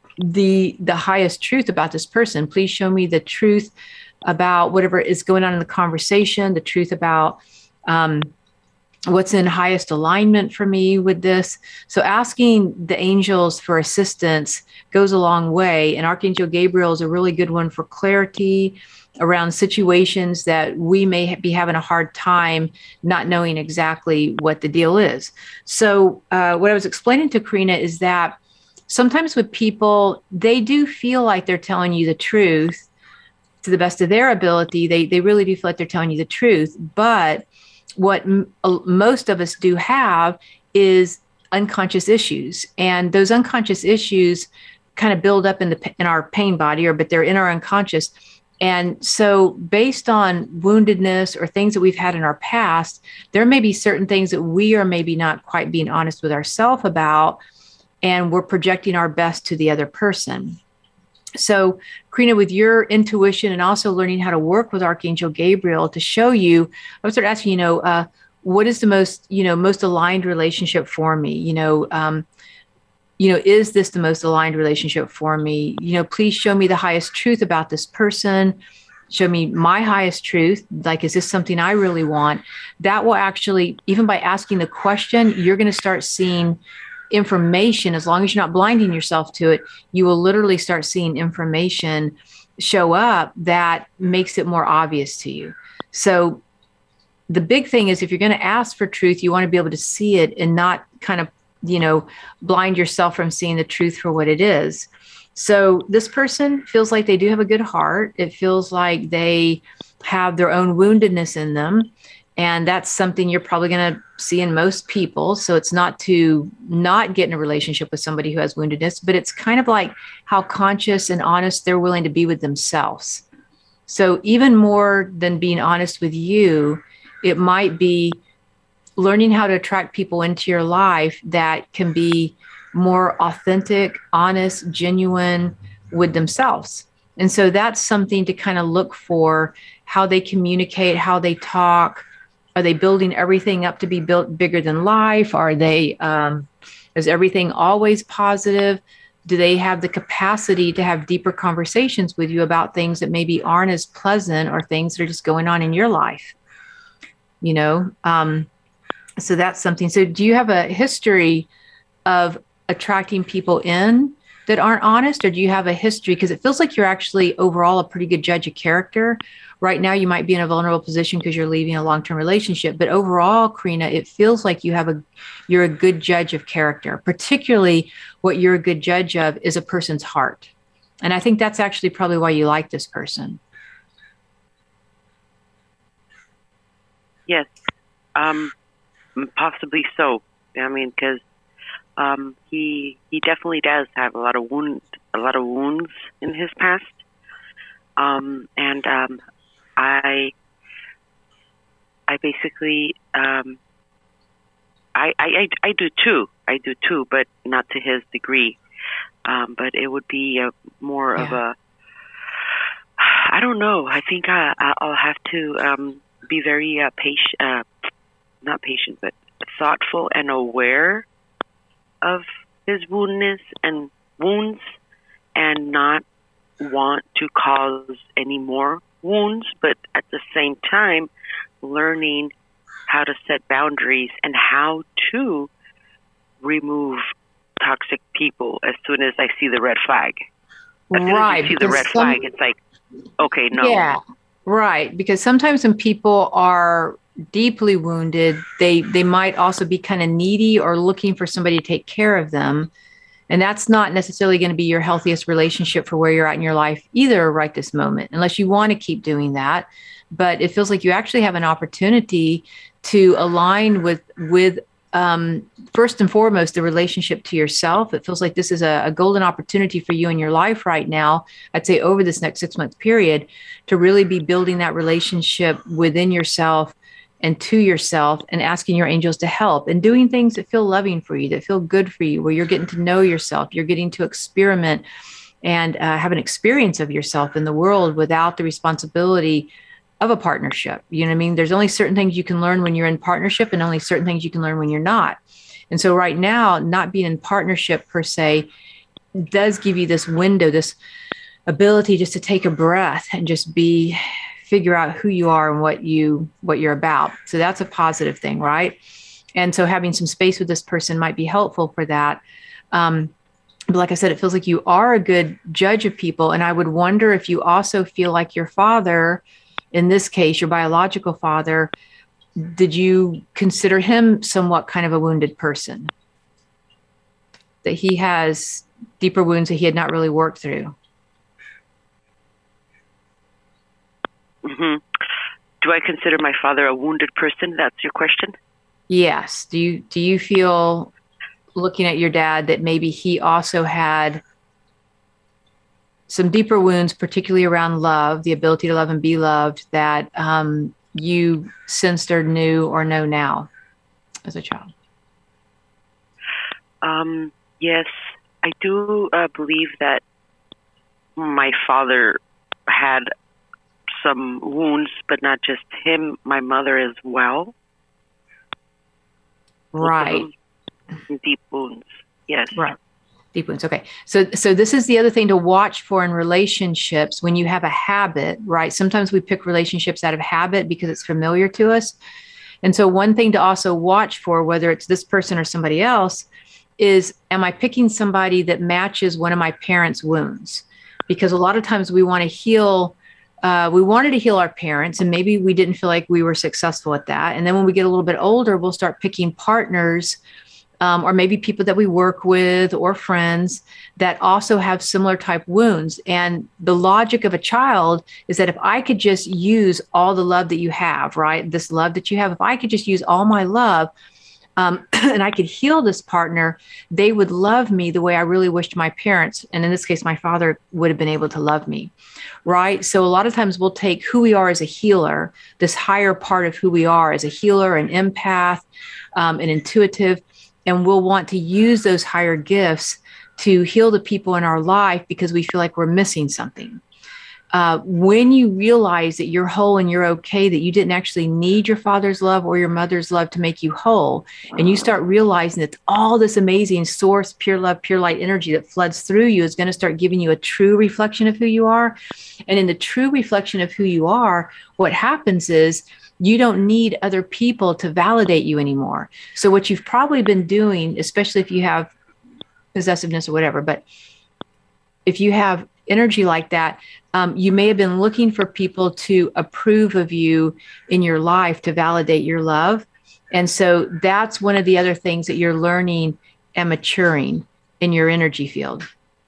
the the highest truth about this person. Please show me the truth about whatever is going on in the conversation, the truth about um, what's in highest alignment for me with this. So asking the angels for assistance goes a long way. And Archangel Gabriel is a really good one for clarity around situations that we may be having a hard time not knowing exactly what the deal is. So uh, what I was explaining to Karina is that sometimes with people, they do feel like they're telling you the truth to the best of their ability. They, they really do feel like they're telling you the truth. But what m- most of us do have is unconscious issues. And those unconscious issues kind of build up in the in our pain body, or but they're in our unconscious. And so based on woundedness or things that we've had in our past, there may be certain things that we are maybe not quite being honest with ourselves about, and we're projecting our best to the other person. So, Karina, with your intuition and also learning how to work with Archangel Gabriel to show you, I was sort of asking, you know, uh, what is the most, you know, most aligned relationship for me? You know, um, you know, is this the most aligned relationship for me? You know, please show me the highest truth about this person. Show me my highest truth. Like, is this something I really want? That will actually, even by asking the question, you're going to start seeing information. As long as you're not blinding yourself to it, you will literally start seeing information show up that makes it more obvious to you. So the big thing is, if you're going to ask for truth, you want to be able to see it and not kind of, you know, blind yourself from seeing the truth for what it is. So this person feels like they do have a good heart. It feels like they have their own woundedness in them. And that's something you're probably going to see in most people. So it's not to not get in a relationship with somebody who has woundedness, but it's kind of like how conscious and honest they're willing to be with themselves. So even more than being honest with you, it might be learning how to attract people into your life that can be more authentic, honest, genuine with themselves. And so that's something to kind of look for, how they communicate, how they talk. Are they building everything up to be built bigger than life? Are they, um, is everything always positive? Do they have the capacity to have deeper conversations with you about things that maybe aren't as pleasant, or things that are just going on in your life? You know, um, so that's something. So do you have a history of attracting people in that aren't honest, or do you have a history? Because it feels like you're actually overall a pretty good judge of character. Right now, you might be in a vulnerable position because you're leaving a long-term relationship. But overall, Karina, it feels like you have a, you're a good judge of character. Particularly, what you're a good judge of is a person's heart. And I think that's actually probably why you like this person. Yes, um, possibly so. I mean, because um, he he definitely does have a lot of wound, a lot of wounds in his past, um, and um, I I basically um, I, I I do too. I do too, but not to his degree. Um, but it would be a, more yeah. of a I don't know. I think I, I'll have to um, be very uh, patient, uh, not patient, but thoughtful and aware of his woundness and wounds, and not want to cause any more wounds, but at the same time, learning how to set boundaries and how to remove toxic people as soon as I see the red flag. As soon Right, as I see the because red some- flag, it's like, okay, no. Yeah, right. Because sometimes when people are deeply wounded, they they might also be kind of needy or looking for somebody to take care of them. And that's not necessarily going to be your healthiest relationship for where you're at in your life either right this moment, unless you want to keep doing that. But it feels like you actually have an opportunity to align with with um, first and foremost, the relationship to yourself. It feels like this is a, a golden opportunity for you in your life right now. I'd say over this next six month period to really be building that relationship within yourself and to yourself, and asking your angels to help and doing things that feel loving for you, that feel good for you, where you're getting to know yourself, you're getting to experiment and uh, have an experience of yourself in the world without the responsibility of a partnership. You know what I mean? There's only certain things you can learn when you're in partnership, and only certain things you can learn when you're not. And so right now, not being in partnership per se does give you this window, this ability just to take a breath and just be, figure out who you are and what you, what you're about. So that's a positive thing, right? And so having some space with this person might be helpful for that. Um, but like I said, it feels like you are a good judge of people. And I would wonder if you also feel like your father, in this case, your biological father, did you consider him somewhat kind of a wounded person? That he has deeper wounds that he had not really worked through? Mm-hmm. Do I consider my father a wounded person? That's your question? Yes. Do you do you feel, looking at your dad, that maybe he also had some deeper wounds, particularly around love, the ability to love and be loved, that um, you sensed or knew or know now as a child? Um, yes, I do uh, believe that my father had some wounds, but not just him, my mother as well. Right. Deep wounds. Yes. Right. Deep wounds. Okay. So, so this is the other thing to watch for in relationships when you have a habit, right? Sometimes we pick relationships out of habit because it's familiar to us. And so one thing to also watch for, whether it's this person or somebody else, is, am I picking somebody that matches one of my parents' wounds? Because a lot of times we want to heal Uh, we wanted to heal our parents, and maybe we didn't feel like we were successful at that. And then when we get a little bit older, we'll start picking partners, um, or maybe people that we work with or friends that also have similar type wounds. And the logic of a child is that if I could just use all the love that you have, right? This love that you have, if I could just use all my love, Um, and I could heal this partner, they would love me the way I really wished my parents, and in this case, my father, would have been able to love me, right? So a lot of times we'll take who we are as a healer, this higher part of who we are as a healer, an empath, um, an intuitive, and we'll want to use those higher gifts to heal the people in our life because we feel like we're missing something. Uh, when you realize that you're whole and you're okay, that you didn't actually need your father's love or your mother's love to make you whole, and you start realizing that all this amazing source, pure love, pure light energy that floods through you is going to start giving you a true reflection of who you are. And in the true reflection of who you are, what happens is you don't need other people to validate you anymore. So what you've probably been doing, especially if you have possessiveness or whatever, but if you have energy like that, um, you may have been looking for people to approve of you in your life, to validate your love. And so that's one of the other things that you're learning and maturing in your energy field,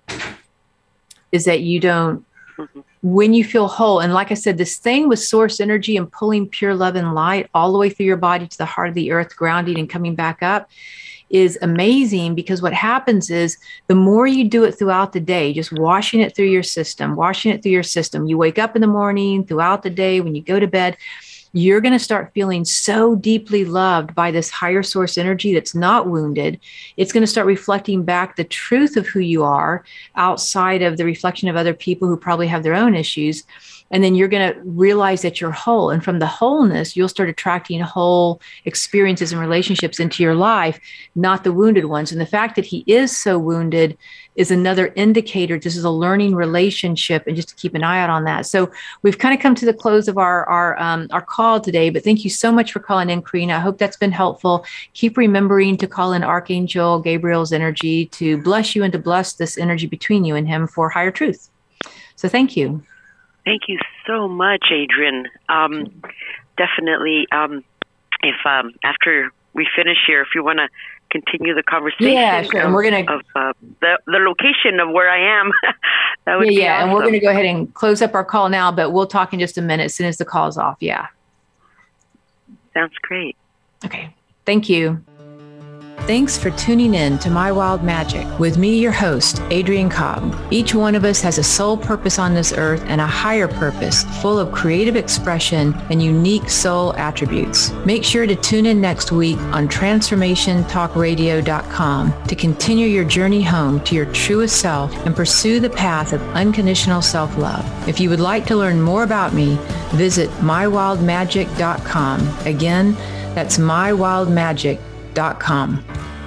is that you don't, when you feel whole, and like I said, this thing with source energy and pulling pure love and light all the way through your body to the heart of the earth, grounding and coming back up, is amazing, because what happens is the more you do it throughout the day, just washing it through your system, washing it through your system, you wake up in the morning, throughout the day, when you go to bed, you're going to start feeling so deeply loved by this higher source energy that's not wounded. It's going to start reflecting back the truth of who you are outside of the reflection of other people who probably have their own issues. And then you're going to realize that you're whole. And from the wholeness, you'll start attracting whole experiences and relationships into your life, not the wounded ones. And the fact that he is so wounded is another indicator. This is a learning relationship, and just to keep an eye out on that. So we've kind of come to the close of our our um, our call today, but thank you so much for calling in, Karina. I hope that's been helpful. Keep remembering to call in Archangel Gabriel's energy to bless you and to bless this energy between you and him for higher truth. So thank you. Thank you so much, Adrian. Um, definitely, um, if um, after we finish here, if you want to continue the conversation, yeah, sure. Of, and we're gonna of uh, the the location of where I am. That would yeah, be yeah, awesome. And we're gonna go ahead and close up our call now, but we'll talk in just a minute as soon as the call's off. Yeah, sounds great. Okay, thank you. Thanks for tuning in to My Wild Magic with me, your host, Adrian Cobb. Each one of us has a soul purpose on this earth and a higher purpose full of creative expression and unique soul attributes. Make sure to tune in next week on transformation talk radio dot com to continue your journey home to your truest self and pursue the path of unconditional self-love. If you would like to learn more about me, visit my wild magic dot com. Again, that's my wild magic dot com.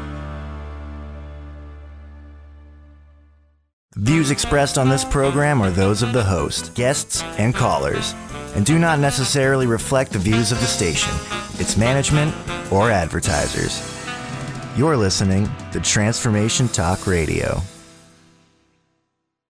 Views expressed on this program are those of the host, guests, and callers, and do not necessarily reflect the views of the station, its management, or advertisers. You're listening to Transformation Talk Radio.